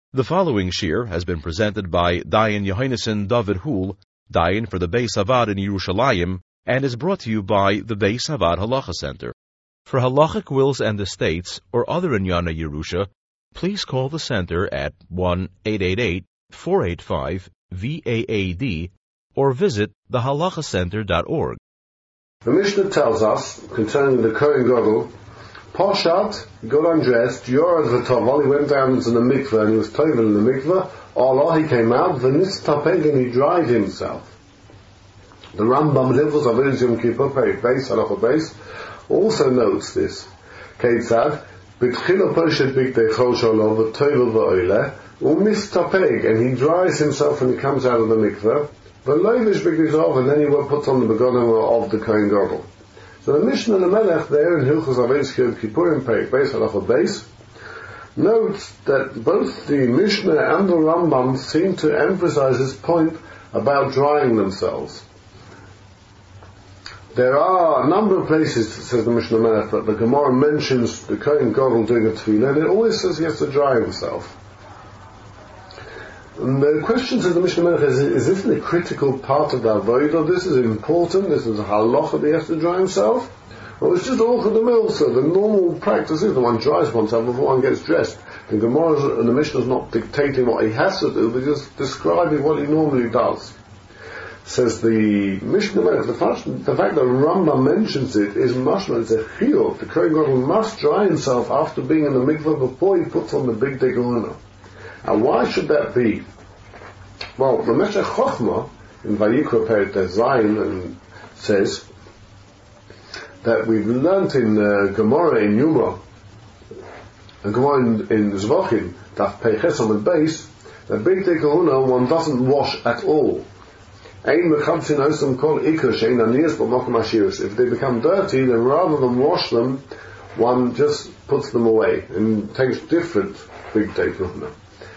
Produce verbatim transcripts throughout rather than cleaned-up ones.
The following shir has been presented by Dayan Yohainason David Hul, Dayan for the Beis Havad in Yerushalayim, and is brought to you by the Beis Havad Halacha Center. For halachic wills and estates or other Inyana Yerusha, please call the center at one eight eight eight, four eight five, V A A D or visit the halacha center dot org. The Mishnah tells us, concerning the Kohen Gadol, Poshat, he got undressed, Yorad V'Toval, he went down into the mikveh and he was tovel in the mikveh, Allah, he came out, V'Nistapeg, and he dried himself. The Rambam Hilchos Avodas Yom Kippur, Perek Beis, Halacha Beis, also notes this. Keitzad, B'tchila Poshet Bigdei Chol Sholo, V'Tovel V'Oileh, U'Nistapeg, and he dries himself when he comes out of the mikveh, V'Loivish Bigdei Zov, and then he puts on the begonim of the Kohen Gadol. So the Mishnah and the Melech there in Hilchos Avodas Yom Kippur in Perek Beis Halacha Beis notes that both the Mishnah and the Rambam seem to emphasize this point about drying themselves. There are a number of places, says the Mishnah Melech, that the Gemara mentions the Kohen Gadol doing a tefillah, and it always says he has to dry himself. And the question to the Mishnah Melech is, is this a critical part of the Avodah? This is important, this is a halacha that he has to dry himself? Or it's just all for the mill, so the normal practice is that one dries oneself before one gets dressed. The Gemara and the Mishnah is not dictating what he has to do, but just describing what he normally does. Says the Mishnah Melech, the fact, the fact that Rambam mentions it is mashma, it's a chiyuv. The Kohen Gadol must dry himself after being in the mikveh before he puts on the big kahuna. And why should that be? Well, the Meshech Chochmah in Vayikra Perek Zayin and says that we've learnt in uh, Gemara in Yuma, and Gemara in, in Zvachim, Daf Peiches on the base, that big kahuna one doesn't wash at all. Ein mechamtzin osam kol ikar shein aniyas b'makom ashiros. If they become dirty, then rather than wash them, one just puts them away and takes different big kahuna.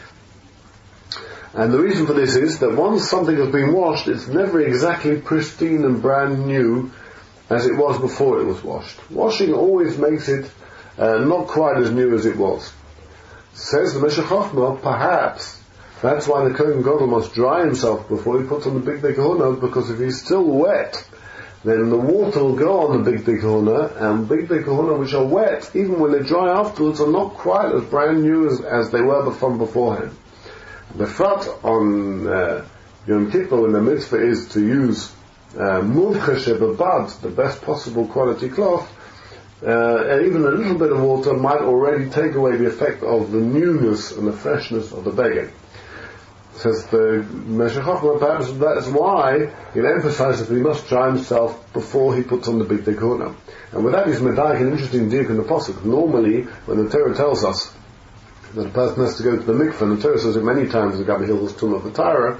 And the reason for this is that once something has been washed, it's never exactly pristine and brand new as it was before it was washed. Washing always makes it uh, not quite as new as it was. Says the Meshech Chochmah, perhaps that's why the Kohen Gadol must dry himself before he puts on the big kahuna, because if he's still wet, then the water will go on the big kahuna, and big kahuna which are wet, even when they dry afterwards, are not quite as brand new as, as they were from beforehand. The frat on uh, Yom Kippur when the mitzvah is to use muvcha shebabad, the best possible quality cloth, uh, and even a little bit of water might already take away the effect of the newness and the freshness of the beged. Says the Meshech Chochmah, perhaps that's why it emphasizes that he must dry himself before he puts on the big kahuna. And with that he's medayik an interesting diuk in the pasuk. Normally, when the Torah tells us that a person has to go to the mikveh, and the Torah says it many times in Gabi Hilchos Tumah V'Tara,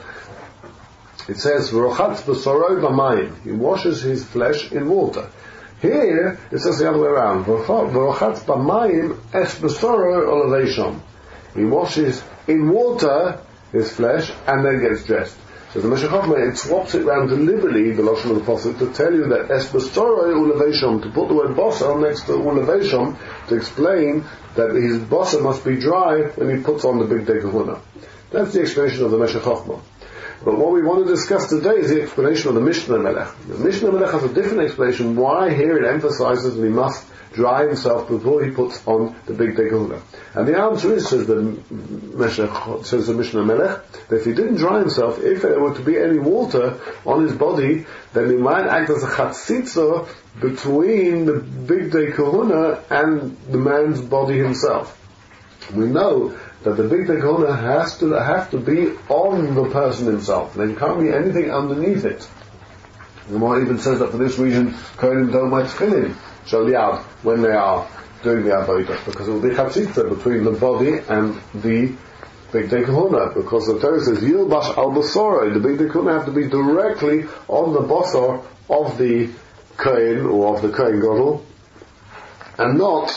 it says, V'rochatz b'soroi b'mayim, he washes his flesh in water. Here, it says the other way around, V'rochatz b'mayim es b'soroi olaveshom, he washes in water his flesh and then gets dressed. So the Meshech Chochmah, it swaps it around deliberately, the Lashon of the Pasuk, to tell you that es b'soroi ulaveshom, to put the word bosar next to ulaveshom, to explain that his bosar must be dry when he puts on the big kahuna. That's the explanation of the Meshech Chochmah. But what we want to discuss today is the explanation of the Mishnah Melech. The Mishnah Melech has a different explanation why here it emphasizes that he must dry himself before he puts on the big kahuna. And the answer is, says the Meshech, says the Mishnah Melech, that if he didn't dry himself, if there were to be any water on his body, then he might act as a chatzitza between the big kahuna and the man's body himself. We know that the big kahuna has to have to be on the person himself. There can't be anything underneath it. The Gemara even says that for this reason, Kohanim don't wear tefillin shaliyad when they are doing the avodah, because it will be chatzitza between the body and the big kahuna. Because the Torah says yilbash al basora, the big kahuna have to be directly on the basar of the kohen or of the Kohen Gadol, and not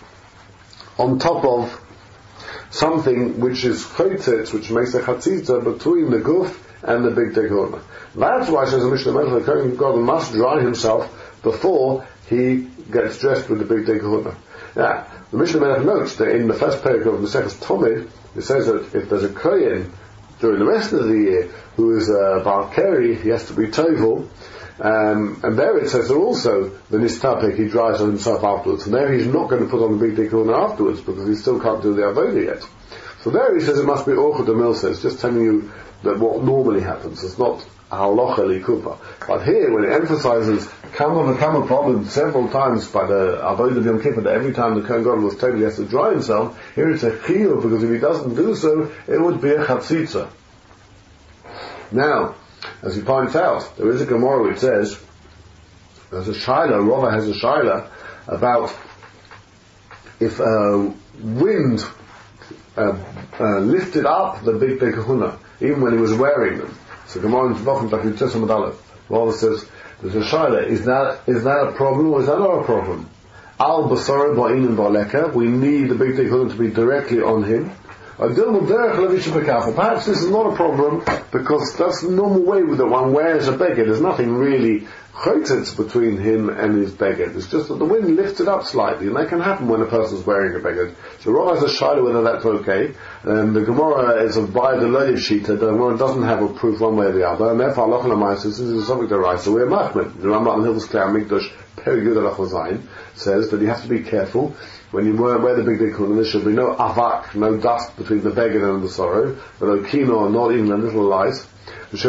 on top of something which is chaytetz, which makes a chatzitza between the guf and the big kahuna. That's why, says the Mishnah Melech, the Kohen Gadol must dry himself before he gets dressed with the big kahuna. Now, the Mishnah Melech notes that in the first paragraph of Maseches Tomid, it says that if there's a kohen during the rest of the year who is a bar keri, he has to be tovel. Um, and there it says that also the nistapek, he dries on himself afterwards, and there he's not going to put on the big dikun afterwards because he still can't do the avodah yet. So there he says it must be orchid the mill says, just telling you that what normally happens. It's not halacha likupa. But here, when it emphasizes kama v'kama problem several times by the avodah of Yom Kippur, that every time the kohen gadol was told he has to dry himself, here it's a chiyuv, because if he doesn't do so, it would be a chatzitza. Now, as he points out, there is a Gemara which says, there's a shaila, Rava has a shaila, about if uh, wind uh, uh, lifted up the big big kahuna, even when he was wearing them. So Gemara in Tvachim Takud Tesam Adalef, Rava says, there's a shaila, is that, is that a problem or is that not a problem? Al basara ba'in and ba'leka, we need the big big kahuna to be directly on him. Perhaps this is not a problem because that's the normal way with the one wears a beged. There's nothing really chotitz between him and his beged. It's just that the wind lifts it up slightly, and that can happen when a person's wearing a beged. So Rava has a shaila whether that's okay. And the Gemara is of by the loyiv shita. The Gemara doesn't have a proof one way or the other, and therefore Allah L'Mais says this is a subject of right. So we're machmir. The Rambam in Hilchos Klei Hamikdash Perigud Alach Zayin says that you have to be careful. When you wear, wear the big dikun, there should be no avak, no dust between the beged and the sorrow, but no kino, not even a little light. And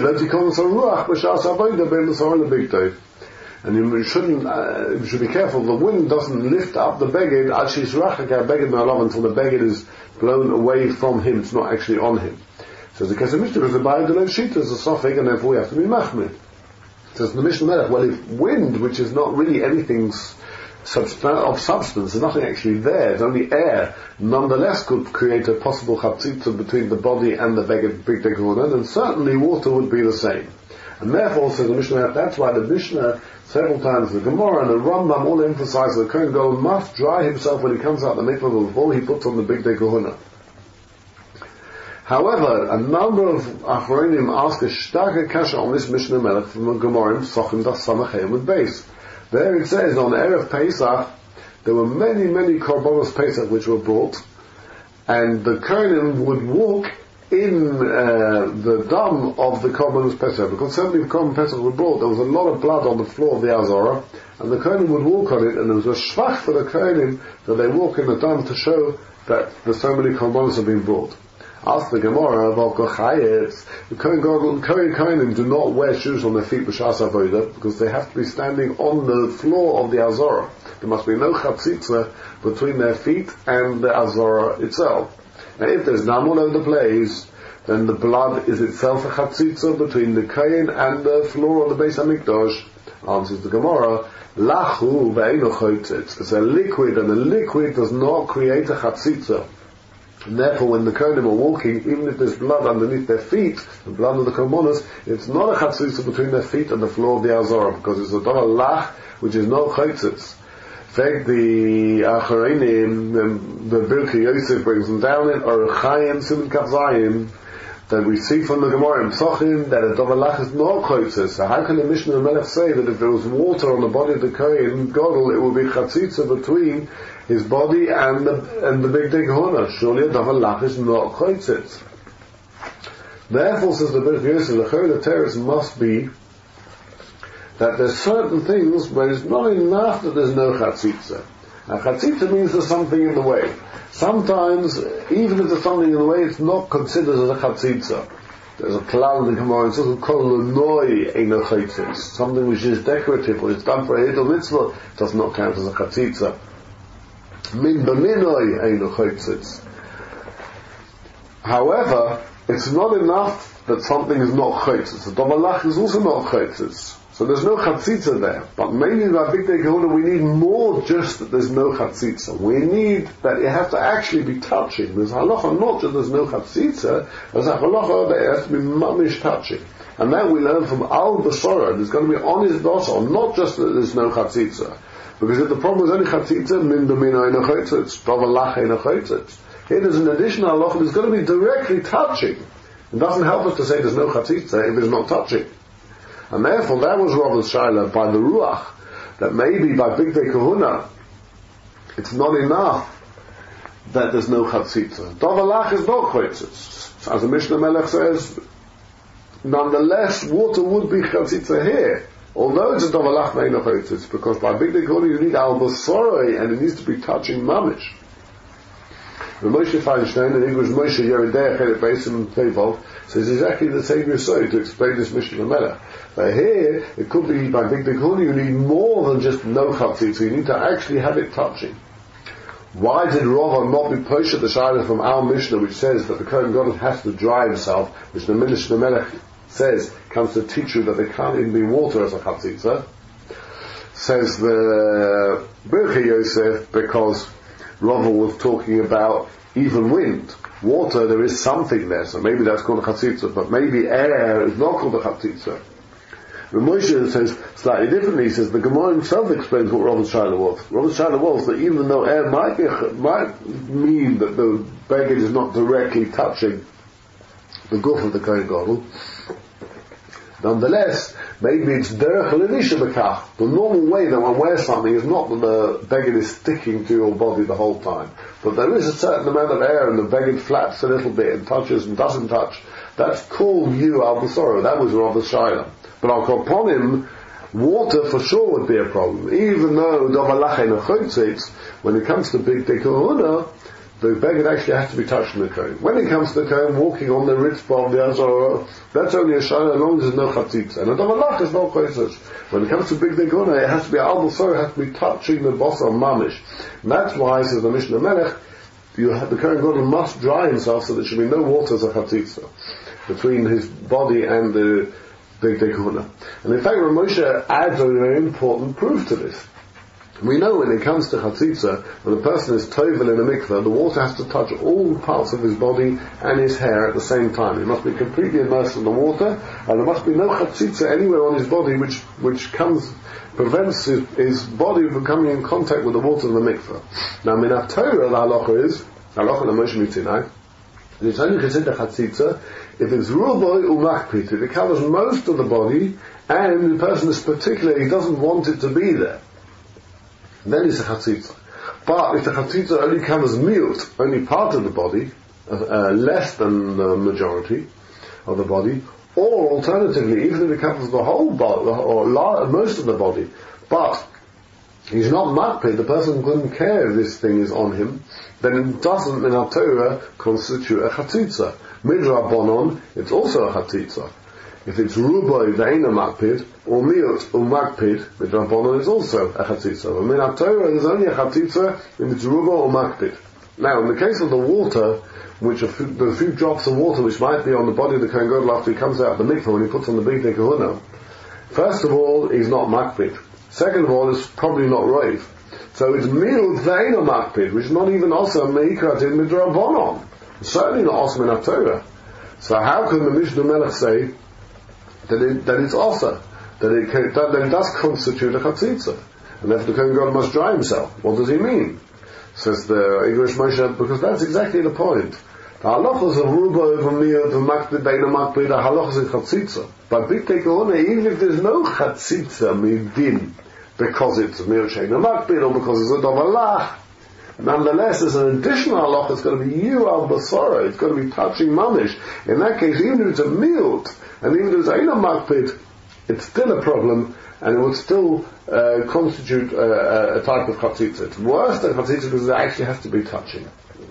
you shouldn't, uh, you should be careful, the wind doesn't lift up the beged, until the beged is blown away from him, it's not actually on him. So the case of Mishnah is the Bayad Lev Shita is a suffix, and therefore we have to be machmir. Says the Mishnah Melech, well, if wind, which is not really anything Substan- of substance, there's nothing actually there, it's only air, nonetheless could create a possible chatzitza between the body and the beged big dekuna, then certainly water would be the same. And therefore, says the Mishnah, that's why the Mishnah, several times the Gemara and the Rambam all emphasize that the kohen gadol must dry himself when he comes out the mikvah before he puts on the big dekuna. However, a number of Achronim ask a starke kasha on this Mishnah Melech from the Gemara in Sochim Das Samachem with base. There it says on Erev Pesach there were many, many korbanos Pesach which were brought, and the kohenim would walk in uh, the dam of the korbanos Pesach, because so many korbanos Pesach were brought. There was a lot of blood on the floor of the Azorah, and the kohenim would walk on it, and there was a shvach for the kohenim that they walk in the dam to show that there's so many korbanos have been brought. Ask the Gemara about Kochayetz. The Kohen Gadol, Kohen Kohenim do not wear shoes on their feet b'shas avodah because they have to be standing on the floor of the Azorah. There must be no chatzitza between their feet and the Azorah itself. Now, if there's none all over the place, then the blood is itself a chatzitza between the Kohen and the floor of the Beis Hamikdash. Answers the Gemara, Lachu ve'eino chotzitz. It's a liquid, and the liquid does not create a chatzitza. And therefore, when the kohenim are walking, even if there's blood underneath their feet, the blood of the korbanos, it's not a chatzitza between their feet and the floor of the Azorah, because it's a davar lach, which is no chatzitz. In fact, the Acharonim, the Birkei Yosef brings them down in Orchayim Siman Kaf Zayim, that we see from the Gemara in Psachim that a davar lach is not chatzitz. So how can the Mishnah Melech say that if there was water on the body of the kohen gadol, it would be chatzitza between his body and the and the big dekuna? Surely a davar lach is not chatzitz. Therefore, says the Birkei Yosef, the Chol Teres must be that there's certain things where it's not enough that there's no chatzitza. Now, chatzitza means there's something in the way. Sometimes, even if there's something in the way, it's not considered as a chatzitza. There's a klal in the Gemara, it's also called l'noi eino chatzitz. Something which is decorative, or it's done for a hidul mitzvah, does not count as a chatzitza. Min b'minoi eino chatzitz. However, it's not enough that something is not chatzitz. The davar lach is also not chatzitz. So there's no chatzitza there. But mainly by big dekuna we need more just that there's no chatzitza. We need that it has to actually be touching. There's halacha not that there's no chatzitza, there's a halacha that it has to be mamish touching. And that we learn from Al Basara, there's going to be on his basar, not just that there's no chatzitza. Because if the problem is only chatzitza, min b'mina eino chatzitz, davar lach eino chatzitz. Here there's an additional halacha that's going to be directly touching. It doesn't help us to say there's no chatzitza if it's not touching. And therefore, that was Rava's shaila by the Ruach, that maybe by Big Day Kahuna, it's not enough that there's no chatzitza. Davalach is not chaytzitz. As the Mishnah Melech says, nonetheless, water would be chatzitza here. Although it's a davalach me'en chaytzitz, because by big dekona you need al basoroi, and it needs to be touching mamish. The Moshe Feinstein, in English Moshe Yeridei Chelik Beisim Tevov, says exactly the same Yisod to explain this Mishnah Melech. But here, it could be by big dekona you need more than just no chatzitza, you need to actually have it touching. Why did Rava not be poshet the Shaila from our Mishnah, which says that the Kohen Gadol has to dry himself, which the Mishnah Melech says comes to teach you that there can't even be water as a chatzitza? Says the Birchei Yosef, because Rava was talking about even wind. Water, there is something there, so maybe that's called a chatzitza, but maybe air is not called a chatzitza. The Moshe says slightly differently. He says the Gemara himself explains what Rava's Shaila was. Rava's Shaila was that even though air might be, might mean that the baggage is not directly touching the goof of the Kohen Gadol, nonetheless, maybe it's derech l'nisha b'kach. The normal way that one wears something is not that the baggage is sticking to your body the whole time, but there is a certain amount of air and the baggage flaps a little bit and touches and doesn't touch. That's called you al basoro. That was Rava's Shaila. But I'll call upon him, water for sure would be a problem. Even though davalach ein chaytzitz, when it comes to big dekahuna, the beggar actually has to be touched in the Kohen. When it comes to the Kohen walking on the ritzvah of the Azara, that's only a shayla as long as there's no chatzitz. And a davalach is no chaytzitz. When it comes to big dekahuna, it has to be al basor, it has to be touching the basar mamish. And that's why, says the Mishnah Melech, you have, the Kohen Gadol must dry himself so there should be no water as a chatzitza between his body and the big dekahuna. And in fact, Ramosha adds a very important proof to this. We know when it comes to chatzitza, when a person is tovel in a mikveh, the water has to touch all parts of his body and his hair at the same time. He must be completely immersed in the water, and there must be no chatzitza anywhere on his body which which comes prevents his, his body from coming in contact with the water of the mikveh. Now, minat Torah, the halacha is, halacha the Moshe Mitzinai, it's only considered chatzitza if it's ruboy umakpit, if it covers most of the body and the person is particular, he doesn't want it to be there, then it's a chatzitza. But if the chatzitza only covers miut, only part of the body, uh, uh, less than the majority of the body, or alternatively, even if it covers the whole body or la- most of the body, but he's not makpid, the person couldn't care if this thing is on him, then it doesn't in our Torah constitute a chatzitza. Midrabanon, it's also a chatzitza. If it's ruboy ve'ena makpid, or miut umakpid, midrabanon is also a chatzitza. But in our Torah there's only a chatzitza if it's ruboy or makpid. Now, in the case of the water, which a few, the few drops of water which might be on the body of the Kohen Gadol after he comes out of the mikveh when he puts on the big dekahuna, first of all, he's not makpid. Second of all, it's probably not roiv. So it's miut ve'ena makpid, which is not even also meikrat in midrabanon. It's certainly not also in our Torah. So how can the Mishnah Melech say that, it, that it's also, that it, can, that, that it does constitute a chatzitza, and therefore the Kohen Gadol must dry himself? What does he mean? Says the English Moshe, because that's exactly the point. The halachas of ruba over miut of makpid beina makpid, the halachas in chatzitza. But big dekahuna, even if there's no chatzitza midin, because it's miut sheina makpid or because it's a davalach, nonetheless, there's an additional halacha. It's going to be you al basara. It's going to be touching mamish. In that case, even if it's a miut and even if it's eina makpid, it's still a problem, and it would still uh, constitute uh, a type of chatzitza. It's worse than chatzitza because it actually has to be touching.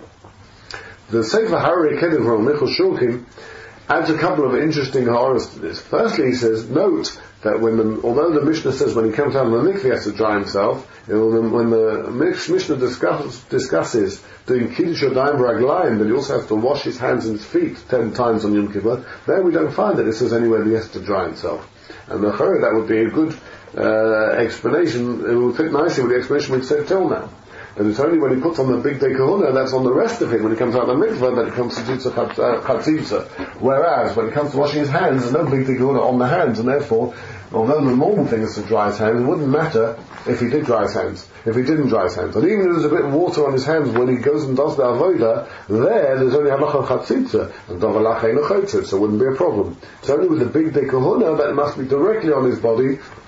The Sefer Harari Kedem from Michal Shulkin adds a couple of interesting ha'aros to this. Firstly, he says, note that when the, although the Mishnah says when he comes out of the mikveh he has to dry himself, when the Mishnah discuss, discusses doing kiddush yadayim v'raglayim, then he also has to wash his hands and his feet ten times on Yom Kippur, there we don't find that it says anywhere that he has to dry himself. And the Chorah, that would be a good uh, explanation. It would fit nicely with the explanation we've said till now. And it's only when he puts on the big dekahuna, that's on the rest of him, when he comes out of the mikveh, that it constitutes a chatzitza. Whereas, when it comes to washing his hands, there's no big dekahuna on the hands, and therefore, although the normal thing is to dry his hands, it wouldn't matter if he did dry his hands, if he didn't dry his hands. And even if there's a bit of water on his hands when he goes and does the avodah, there, there's only halacha chatzitza, and davalach ein chaytzitza, so it wouldn't be a problem. It's only with the big dekahuna that it must be directly on his body,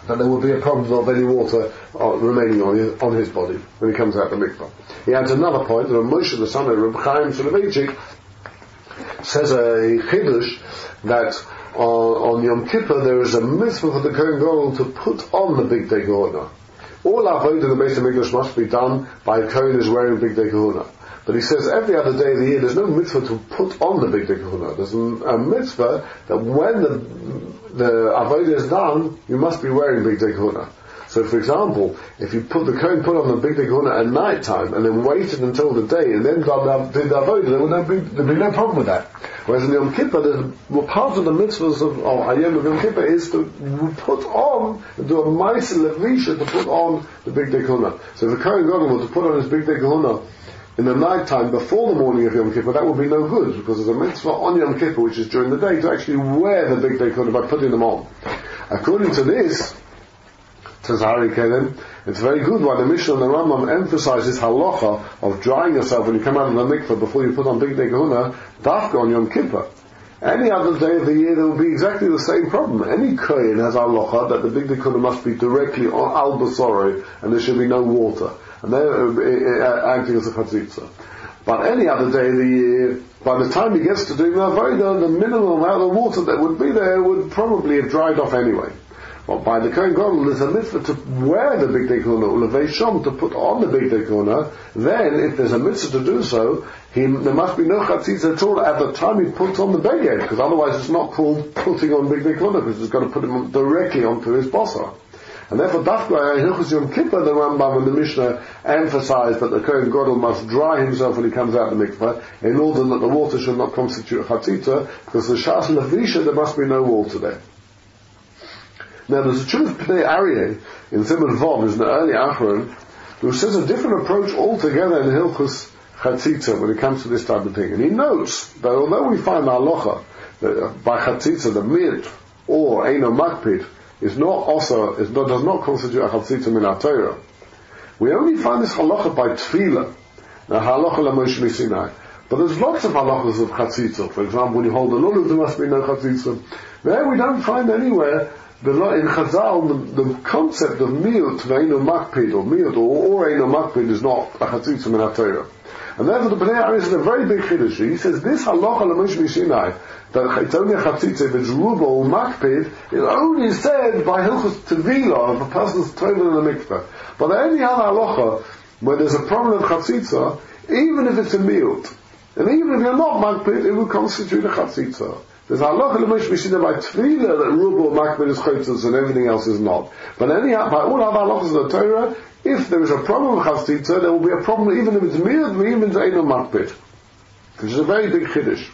that there would be a problem of any water uh, remaining on his, on his body when he comes out of the mikvah. He adds another point, that Moshe, the son of Reb Chaim Soloveitchik, says a chidush that uh, on Yom Kippur there is a mitzvah for the Kohen Gadol to put on the Bigdei Kehuna. All avodah in the Beis HaMikdash must be done by a Kohen who's wearing Bigdei Kehuna. But he says every other day of the year there's no mitzvah to put on the Bigdei Kehuna. There's a mitzvah that when the the avodah is done, you must be wearing Bigdei Kehuna. So, for example, if you put the Kohen put on the Bigdei Kehuna at night time and then waited until the day and then did the avodah, there would be, there'd be no problem with that. Whereas in Yom Kippur, there's, well, part of the mitzvahs of Hayom of Yom Kippur is to put on, do a ma'aseh levisha to put on the Bigdei Kehuna. So if the Kohen Gadol were to put on his Bigdei Kehuna in the night time before the morning of Yom Kippur, that would be no good, because there's a mitzvah on Yom Kippur, which is during the day, to actually wear the Bigdei Kehuna by putting them on. According to this, says Hari Kedem, it's very good why the Mishnah and the Rambam emphasizes halacha of drying yourself when you come out of the mikveh before you put on Bigdei Kehuna, dafka on Yom Kippur. Any other day of the year there will be exactly the same problem. Any kohen has halacha that the Bigdei Kehuna must be directly on al basori and there should be no water, and they're uh, acting as a chatzitza. But any other day of the year, by the time he gets to doing the avodah, the minimum amount of water that would be there would probably have dried off anyway. But by the Kohen Gadol, there's a mitzvah to wear the Bigdei Kehuna, ulevei shom, to put on the Bigdei Kehuna. Then, if there's a mitzvah to do so, he, there must be no chatzitza at all at the time he puts on the beged, because otherwise it's not called putting on Bigdei Kehuna, because he's got to put him directly onto his basar. And therefore, dafka in Hilchos Yom Kippur, the Rambam and the Mishnah emphasize that the Kohen Gadol must dry himself when he comes out of the mikveh, in order that the water should not constitute chatzitza, because the shas levisha, there must be no water there. Now there's a Chuvah Pnei Aryeh in Simon Vav, is an early Achron, who says a different approach altogether in Hilchus Chatzitza when it comes to this type of thing. And he notes that although we find halacha that by Chatzitza the mid or Eino Makpid is not also is not, does not constitute a Chatzitza min HaTorah, we only find this halacha by Tefillah, now halacha la Moshe Sinai. But there's lots of halachas of Chatzitza. For example, when you hold the lulav, there must be no Chatzitza. There we don't find anywhere The, in Chazal, the, the concept of miut, ve'enu makpid, or miut, or, or einu makpid, is not a chatzitza min HaTorah. And therefore the Pnei Aryeh is a very big chiddush. He says, this halacha l'Moshe Sinai, that it's only a chatzitza if it's ruba or makpid, is only said by Hilchos Tevilah, of a person's toilet in the mikveh. But any other halacha, where there's a problem of chatzitza, even if it's a miut, and even if you're not makpid, it will constitute a chatzitza. There's halacha l'Moshe Sinai by Tefillah that ruba or makpid is chaytzos and everything else is not. But anyhow, by all other halachas of the Torah, if there is a problem with chatzitza, there will be a problem even if it's miut, even if it's eino makpid, which is a very big chiddush.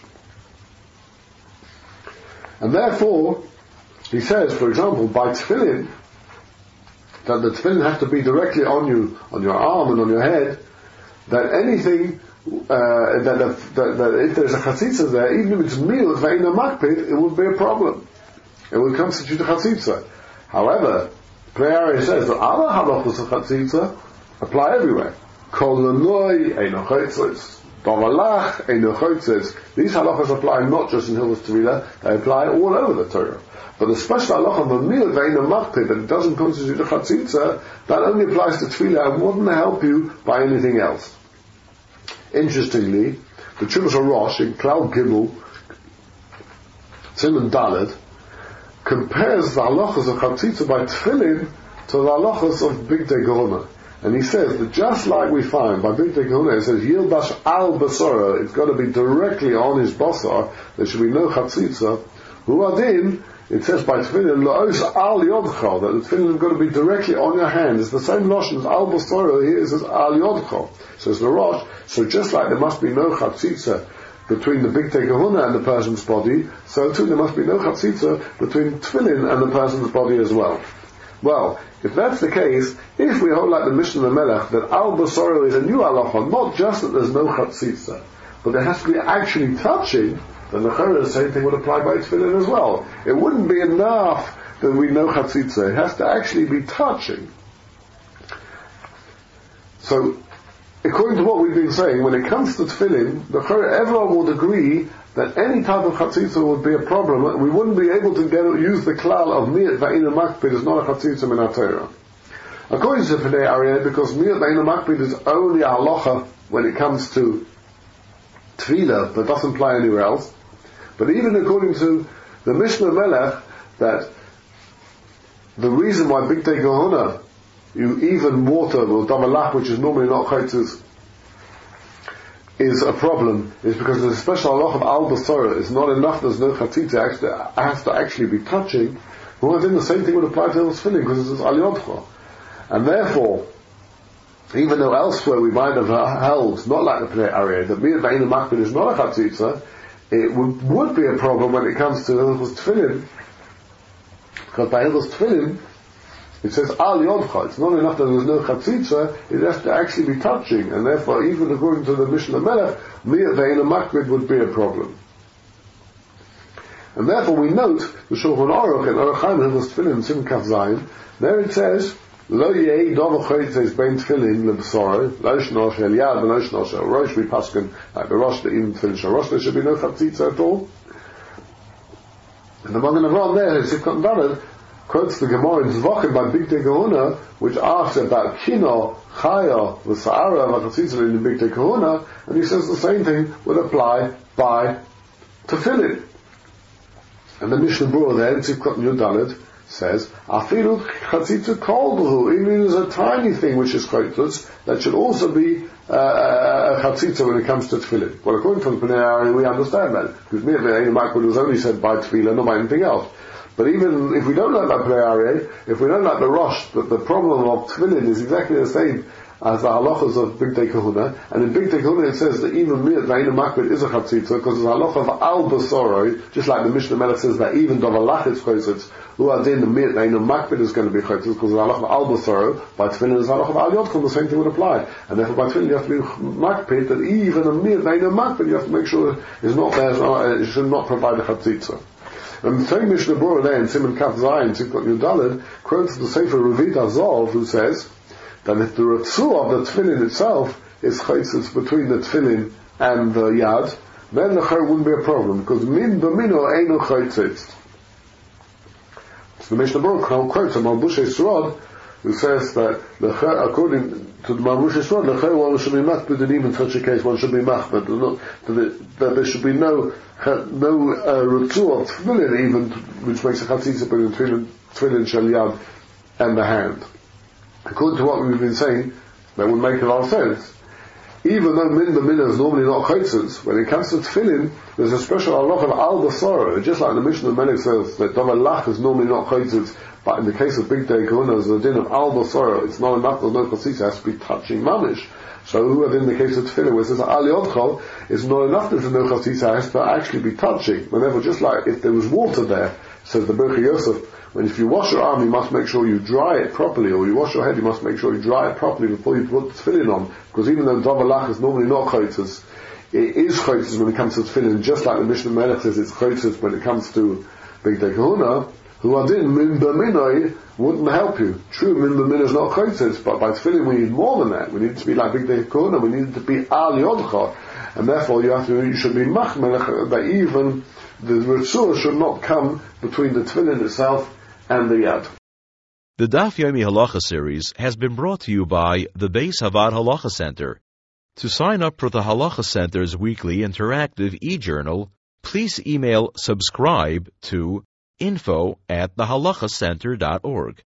And therefore, he says, for example, by tefillin, that the tefillin have to be directly on you, on your arm and on your head, that anything Uh, that, that, that, that if there's a chatzitza there, even if it's miut ve'eino makpid, it would be a problem. It would constitute a chatzitza. However, Pnei Aryeh says that other halachos of chatzitza apply everywhere. Kol l'noi eino chaytzos, davalach eino chaytzos. These halachos apply not just in Hilchos Tevilah, they apply all over the Torah. But the special halacha of miut ve'eino makpid, that it doesn't constitute a chatzitza, that only applies to Tevilah and wouldn't help you by anything else. Interestingly, the Chuvas Rosh in Klal Gimel, Simon Dalet, compares the halachas of chatzitza by tefillin to the halachas of Bigdei Kehuna. And he says that just like we find by Bigdei Kehuna, it says Yilbash al basara, it's got to be directly on his basar, there should be no chatzitza. Huadin, it says by tefillin, La'os al yodcha, that the tefillin have got to be directly on your hand. It's the same notion as al basara, here it says al yodcha. Says the Rosh, so just like there must be no chatzitza between the Bigdei Kehuna and the person's body, so too there must be no chatzitza between tefillin and the person's body as well. Well, if that's the case, if we hold like the Mishnah and the Melech, that al basara is a new halacha, not just that there's no chatzitza, but there has to be actually touching, then the Chorah, the same thing would apply by tefillin as well. It wouldn't be enough that we know chatzitza, it has to actually be touching. So, according to what we've been saying, when it comes to tefillin, the Chorah, everyone would agree that any type of chatzitza would be a problem. We wouldn't be able to get, use the klal of miyat va'ina makpid is not a chatzitza min ha-Torah. According to Pnei Aryeh, because miyat va'ina makpid is only a halacha when it comes to tefillah, but doesn't apply anywhere else. But even according to the Mishnah Melech, that the reason why Bigdei Kahuna, you even water or damalach, which is normally not chaytzis, is a problem, is because there's a special halach of al basara. It's not enough, there's no chatzitza, actually has to actually be touching. Well, then the same thing would apply to the tefillin, because it's al yodcha. And therefore, even though elsewhere we might have held, not like the Pnei Aryeh, that miyat va'ina makpid is not a chatzitza, it would, would be a problem when it comes to Hilchos Tefillin, because by Hilchos Tefillin, it says al yodcha. It's not enough that there's no chatzitza, it has to actually be touching, and therefore, even according to the Mishnah Melech, miyat va'ina makpid would be a problem. And therefore, we note the Shulchan Aruch and Aruch Chaim Hilchos Tefillin Sim Kaf Zayin. There it says, Lo yei dov chaytzes bein tefillin lebsara, lo shnosh el yad, lo shnosh el rosh. We paskin like the rosh, the even tefillin shel rosh. There should be no chatzitza at all. And the Magen Avraham there, Sifkat Dalet, quotes the Gemara in Zvachim by Bigdei Kahuna, which asks about kino, chaya, v'sa'ara, v'chatzitza in the Bigdei Kahuna, and he says the same thing would apply by tefillin. And the Mishnah Berurah there in Sifkat Dalet says, afilu chatzitza kolbuhu, even if there's a tiny thing which is chaytzutz, that should also be uh, a chatzitza when it comes to tefillin. Well, according to the Pnei Aryeh, we understand that, because miyat va'ina makpid was only said by tefillin, not by anything else. But even if we don't like that Pnei Aryeh, if we don't like the rosh, that the problem of tefillin is exactly the same as the halachas of Bigdei Kahuna, and in Bigdei Kahuna it says that even miyat va'ina makpid is a chatzitza, because it's a halacha of al basoroi, just like the Mishnah Melech says that even davalach is chaytzitz, who are then the miyat va'ina makpid is going to be chaytzitz, because the halacha of al basoroi, by tefillin is the halacha of al yodcha, the same thing would apply. And therefore by tefillin you have to be makpid, that even a miyat va'ina makpid you have to make sure is not there, it should not provide a chatzitza. And the same Mishnah Berurah there in Siman Kaf Zayin, Sifkat Yudalid, quotes the Sefer Ravit Azov, who says that if the Ratzu of the tefillin itself is chaytzitz between the tefillin and the yad, then the chay wouldn't be a problem, because min b'mino einu chaytzitz. So the Mishnah Berurah quotes a Malbushei Srod, who says that the chay, according to the Malbushei Srod, the chay one should be machbid, and even in such a case one should be machbid, that there should be no no uh, Ratzu of tefillin even, which makes a chatzitza between tefillin shel yad and the hand. According to what we've been saying, that would make a lot of sense. Even though min b'min is normally not chaytzitz, when it comes to tefillin, there's a special halach of al basara. Just like the Mishnah Melech says that davalach is normally not chaytzitz, but in the case of Bigdei Kahuna, there's a din of al basara. It's not enough, there's no chatzitza, it has to be touching mamish. So in the case of tefillin, where it says al yodcha, it's not enough that there's no chatzitza, it has to actually be touching. Whenever, just like if there was water there, says the Berchi Yosef, when if you wash your arm, you must make sure you dry it properly, or you wash your head, you must make sure you dry it properly before you put the tefillin on, because even though davalach is normally not chaytzitz, it is chaytzitz when it comes to tefillin, just like the Mishnah Melech says it's chaytzitz when it comes to Bigdei Kahuna, who adin min b'minoi wouldn't help you. True, min b'minoi is not chaytzitz, but by tefillin we need more than that. We need it to be like Bigdei Kahuna, we need it to be al yodcha, and therefore you have to, you should be machmelech, that even the Ritzur should not come between the tefillin itself and the yad. The Daf Yomi Halacha series has been brought to you by the Beis Havad Halacha Center. To sign up for the Halacha Center's weekly interactive e-journal, please email subscribe to info at the halacha center dot org.